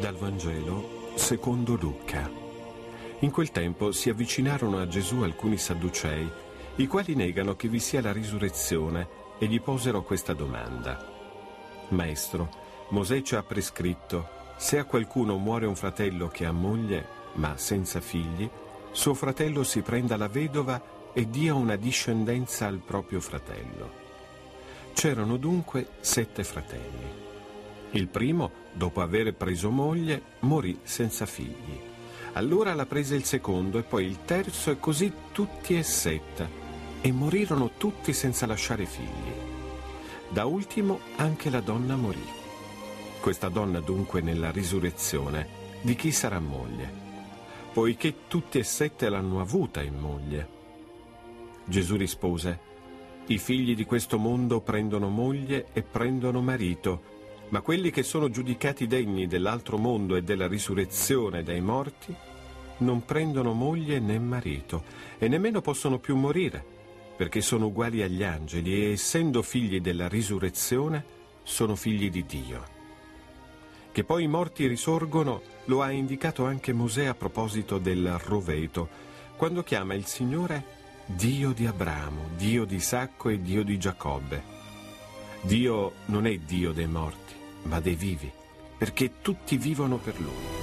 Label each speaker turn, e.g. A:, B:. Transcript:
A: Dal Vangelo secondo Luca. In quel tempo si avvicinarono a Gesù alcuni sadducei, i quali negano che vi sia la risurrezione, e gli posero questa domanda. Maestro, Mosè ci ha prescritto, se a qualcuno muore un fratello che ha moglie, ma senza figli, suo fratello si prenda la vedova e dia una discendenza al proprio fratello. C'erano dunque 7 fratelli. Il primo, dopo aver preso moglie, morì senza figli. Allora la prese il secondo e poi il terzo e così tutti e 7, e morirono tutti senza lasciare figli. Da ultimo anche la donna morì. Questa donna dunque nella risurrezione di chi sarà moglie? Poiché tutti e 7 l'hanno avuta in moglie. Gesù rispose: i figli di questo mondo prendono moglie e prendono marito, ma quelli che sono giudicati degni dell'altro mondo e della risurrezione dai morti non prendono moglie né marito, e nemmeno possono più morire, perché sono uguali agli angeli e, essendo figli della risurrezione, sono figli di Dio. Che poi i morti risorgono lo ha indicato anche Mosè a proposito del roveto, quando chiama il Signore Dio di Abramo, Dio di Isacco e Dio di Giacobbe. Dio non è Dio dei morti, ma dei vivi, perché tutti vivono per Lui.